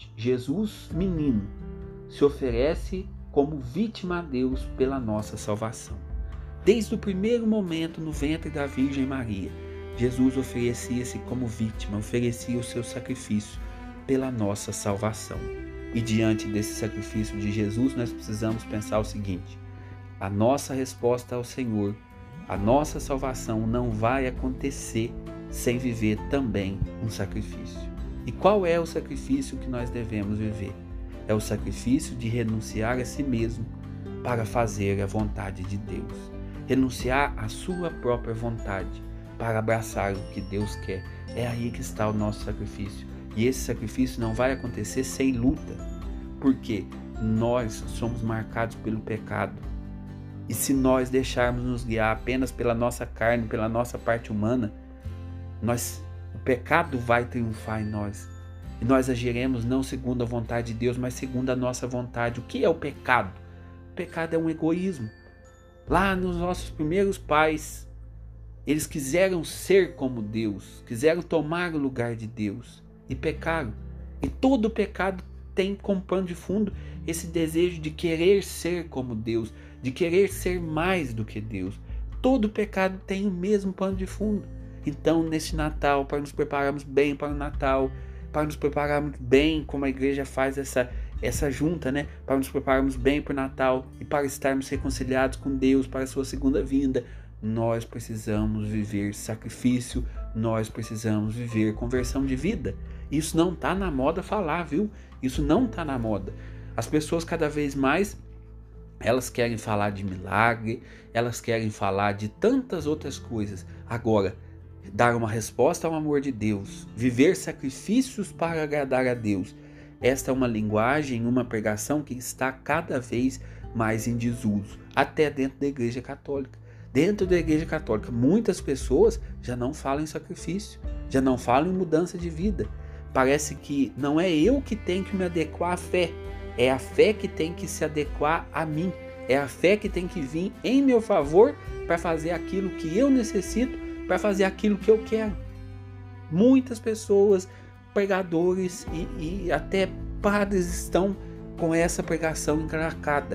seguinte: Jesus, menino, se oferece como vítima a Deus pela nossa salvação. Desde o primeiro momento no ventre da Virgem Maria, Jesus oferecia-se como vítima, oferecia o seu sacrifício pela nossa salvação. E diante desse sacrifício de Jesus, nós precisamos pensar o seguinte: a nossa resposta ao Senhor, a nossa salvação não vai acontecer sem viver também um sacrifício. E qual é o sacrifício que nós devemos viver? É o sacrifício de renunciar a si mesmo para fazer a vontade de Deus. Renunciar à sua própria vontade para abraçar o que Deus quer. É aí que está o nosso sacrifício. E esse sacrifício não vai acontecer sem luta, porque nós somos marcados pelo pecado. E se nós deixarmos nos guiar apenas pela nossa carne, pela nossa parte humana, o pecado vai triunfar em nós. E nós agiremos não segundo a vontade de Deus, mas segundo a nossa vontade. O que é o pecado? O pecado é um egoísmo. Lá nos nossos primeiros pais, eles quiseram ser como Deus, quiseram tomar o lugar de Deus e pecaram. E todo pecado tem como pano de fundo esse desejo de querer ser como Deus, de querer ser mais do que Deus. Todo pecado tem o mesmo pano de fundo. Então, nesse Natal, para nos prepararmos bem para o Natal, para nos prepararmos bem, como a igreja faz essa junta, né? Para nos prepararmos bem para o Natal e para estarmos reconciliados com Deus para a sua segunda vinda, nós precisamos viver sacrifício, nós precisamos viver conversão de vida. Isso não está na moda falar, viu? Isso não está na moda. As pessoas cada vez mais, elas querem falar de milagre, elas querem falar de tantas outras coisas. Agora, dar uma resposta ao amor de Deus, viver sacrifícios para agradar a Deus, esta é uma linguagem, uma pregação que está cada vez mais em desuso, até dentro da Igreja Católica. Dentro da Igreja Católica, muitas pessoas já não falam em sacrifício, já não falam em mudança de vida. Parece que não é eu que tenho que me adequar à fé, é a fé que tem que se adequar a mim, é a fé que tem que vir em meu favor para fazer aquilo que eu necessito, para fazer aquilo que eu quero. Muitas pessoas, pregadores e até padres estão com essa pregação encracada.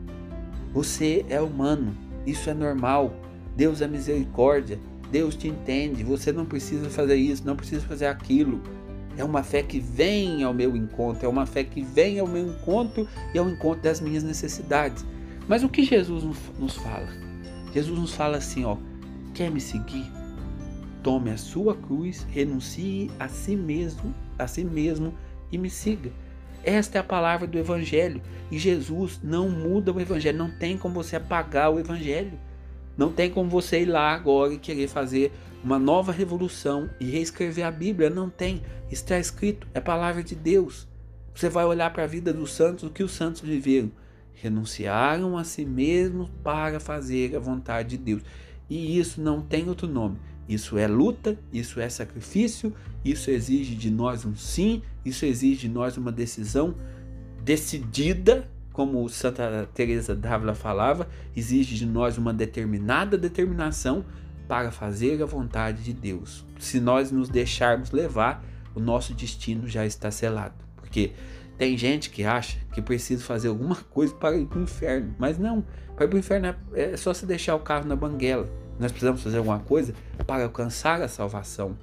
Você é humano, isso é normal, Deus é misericórdia, Deus te entende, você não precisa fazer isso, não precisa fazer aquilo. É uma fé que vem ao meu encontro, é uma fé que vem ao meu encontro e ao encontro das minhas necessidades. Mas o que Jesus nos fala? Jesus nos fala assim, quer me seguir? Tome a sua cruz, renuncie a si mesmo e me siga. Esta é a palavra do Evangelho. E Jesus não muda o Evangelho. Não tem como você apagar o Evangelho. Não tem como você ir lá agora e querer fazer uma nova revolução e reescrever a Bíblia. Não tem. Está escrito. É a palavra de Deus. Você vai olhar para a vida dos santos, o que os santos viveram. Renunciaram a si mesmos para fazer a vontade de Deus. E isso não tem outro nome. Isso é luta, isso é sacrifício, isso exige de nós um sim, isso exige de nós uma decisão decidida, como Santa Teresa d'Ávila falava, exige de nós uma determinada determinação para fazer a vontade de Deus. Se nós nos deixarmos levar, o nosso destino já está selado. Porque tem gente que acha que precisa fazer alguma coisa para ir para o inferno, mas não, para ir para o inferno é só se deixar o carro na banguela. Nós precisamos fazer alguma coisa para alcançar a salvação,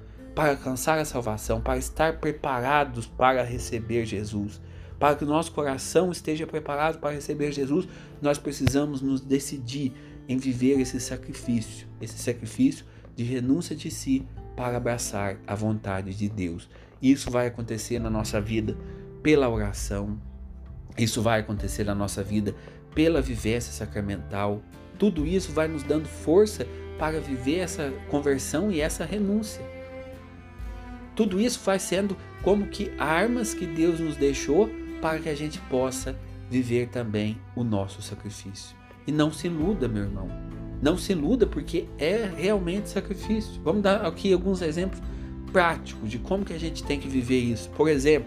para estar preparados para receber Jesus. Para que o nosso coração esteja preparado para receber Jesus, nós precisamos nos decidir em viver esse sacrifício de renúncia de si para abraçar a vontade de Deus. Isso vai acontecer na nossa vida pela oração, isso vai acontecer na nossa vida pela vivência sacramental. Tudo isso vai nos dando força para viver essa conversão e essa renúncia. Tudo isso vai sendo como que armas que Deus nos deixou para que a gente possa viver também o nosso sacrifício. E não se iluda, meu irmão. Não se iluda, porque é realmente sacrifício. Vamos dar aqui alguns exemplos práticos de como que a gente tem que viver isso. Por exemplo,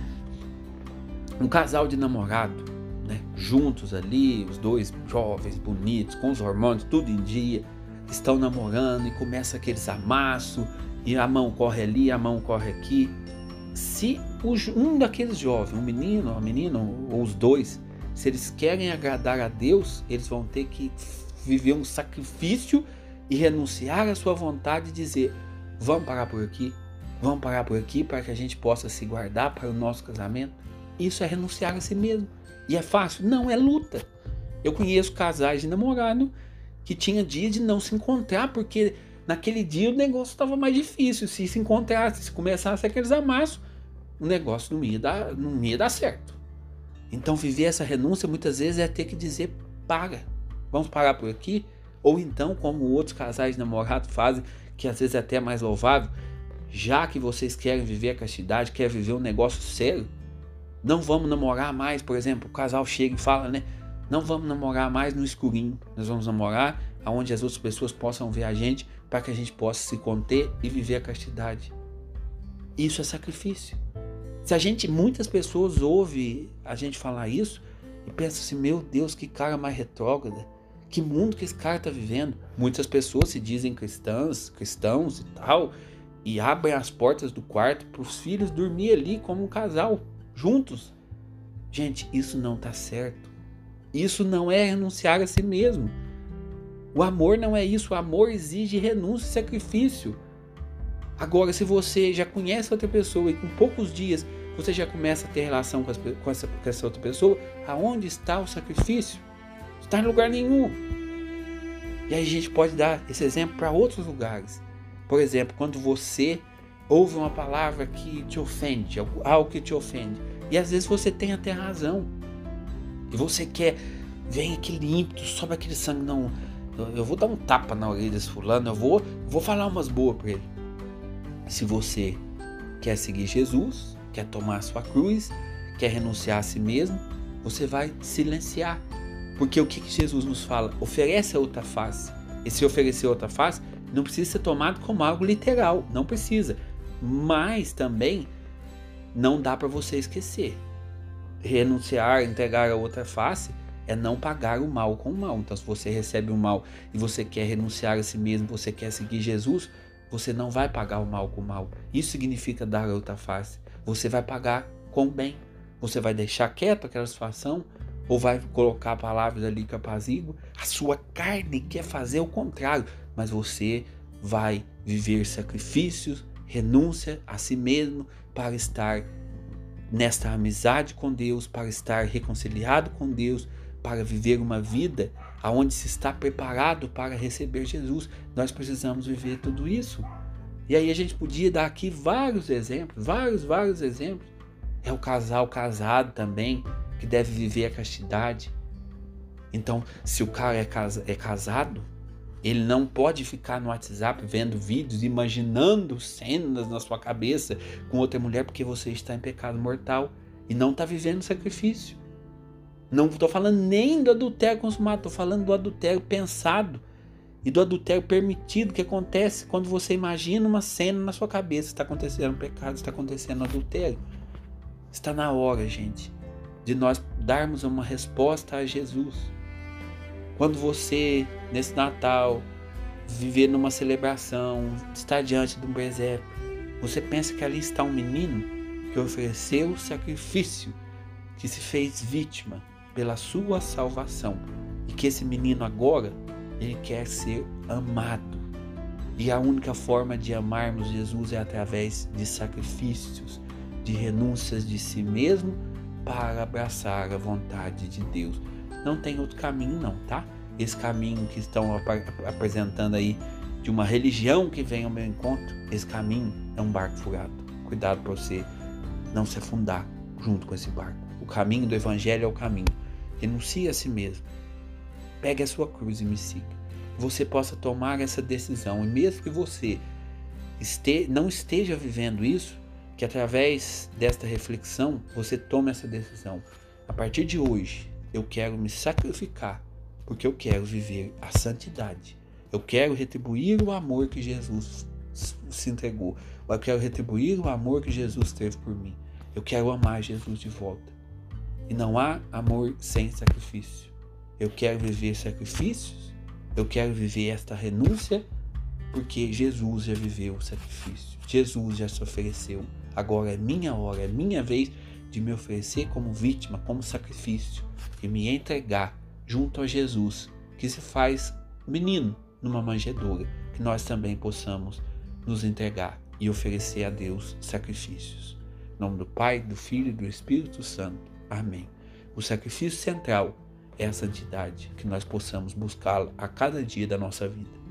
um casal de namorado, né, juntos ali, os dois jovens, bonitos, com os hormônios tudo em dia, estão namorando e começa aqueles amassos, e a mão corre ali, a mão corre aqui. se um daqueles jovens, um menino, uma menina ou os dois, se eles querem agradar a Deus, eles vão ter que viver um sacrifício e renunciar à sua vontade e dizer: vamos parar por aqui para que a gente possa se guardar para o nosso casamento. Isso é renunciar a si mesmo. E é fácil? Não, é luta. Eu conheço casais de namorado que tinha dia de não se encontrar, porque naquele dia o negócio estava mais difícil. Se encontrasse, se começasse aqueles amassos, o negócio não ia dar certo. Então viver essa renúncia muitas vezes é ter que dizer: vamos parar por aqui. Ou então, como outros casais de namorado fazem, que às vezes é até mais louvável, já que vocês querem viver a castidade, querem viver um negócio sério, não vamos namorar mais. Por exemplo, o casal chega e fala, né? Não vamos namorar mais no escurinho. Nós vamos namorar onde as outras pessoas possam ver a gente, para que a gente possa se conter e viver a castidade. Isso é sacrifício. Muitas pessoas ouvem a gente falar isso e pensam assim: meu Deus, que cara mais retrógrada. Que mundo que esse cara está vivendo. Muitas pessoas se dizem cristãos e tal, e abrem as portas do quarto para os filhos dormir ali como um casal, juntos. Gente, isso não está certo. Isso não é renunciar a si mesmo. O amor não é isso. O amor exige renúncia e sacrifício. Agora, se você já conhece outra pessoa e com poucos dias você já começa a ter relação com essa outra pessoa, aonde está o sacrifício? Não está em lugar nenhum. E aí a gente pode dar esse exemplo para outros lugares. Por exemplo, quando você ouve uma palavra que te ofende, algo que te ofende, e às vezes você tem até razão, e você quer, vem aquele ímpeto, sobe aquele sangue: não, eu vou dar um tapa na orelha desse fulano, eu vou falar umas boas para ele. Se você quer seguir Jesus, quer tomar a sua cruz, quer renunciar a si mesmo, você vai silenciar. Porque o que Jesus nos fala? Oferece a outra face. E se oferecer a outra face, não precisa ser tomado como algo literal, não precisa. Mas também não dá para você esquecer. Renunciar, entregar a outra face é não pagar o mal com o mal. Então, se você recebe o mal e você quer renunciar a si mesmo, você quer seguir Jesus, você não vai pagar o mal com o mal. Isso significa dar a outra face. Você vai pagar com o bem. Você vai deixar quieto aquela situação, ou vai colocar palavras ali que apaziguam. A sua carne quer fazer o contrário, mas você vai viver sacrifícios, renúncia a si mesmo, para estar nesta amizade com Deus, para estar reconciliado com Deus, para viver uma vida onde se está preparado para receber Jesus. Nós precisamos viver tudo isso. E aí a gente podia dar aqui vários exemplos, vários exemplos. É o casal casado também, que deve viver a castidade. Então, se o cara é casado, ele não pode ficar no WhatsApp vendo vídeos, imaginando cenas na sua cabeça com outra mulher, porque você está em pecado mortal e não está vivendo sacrifício. Não estou falando nem do adultério consumado, estou falando do adultério pensado e do adultério permitido, que acontece quando você imagina uma cena na sua cabeça. Está acontecendo pecado, está acontecendo adultério. Está na hora, gente, de nós darmos uma resposta a Jesus. Quando você, nesse Natal, viver numa celebração, estar diante de um presépio, você pensa que ali está um menino que ofereceu o sacrifício, que se fez vítima pela sua salvação, e que esse menino agora, ele quer ser amado. E a única forma de amarmos Jesus é através de sacrifícios, de renúncias de si mesmo, para abraçar a vontade de Deus. Não tem outro caminho não, tá? Esse caminho que estão apresentando aí, de uma religião que vem ao meu encontro, esse caminho é um barco furado. Cuidado para você não se afundar junto com esse barco. O caminho do evangelho é o caminho. Renuncie a si mesmo. Pegue a sua cruz e me siga. Você possa tomar essa decisão. E mesmo que você não esteja vivendo isso, que através desta reflexão você tome essa decisão. A partir de hoje, eu quero me sacrificar, porque eu quero viver a santidade. Eu quero retribuir o amor que Jesus se entregou. Eu quero retribuir o amor que Jesus teve por mim. Eu quero amar Jesus de volta. E não há amor sem sacrifício. Eu quero viver sacrifícios. Eu quero viver esta renúncia, porque Jesus já viveu o sacrifício. Jesus já se ofereceu agora é minha hora, é minha vez de me oferecer como vítima, como sacrifício e me entregar junto a Jesus, que se faz menino numa manjedoura, que nós também possamos nos entregar e oferecer a Deus sacrifícios. Em nome do Pai, do Filho e do Espírito Santo. Amém. O sacrifício central é a santidade, que nós possamos buscá-la a cada dia da nossa vida.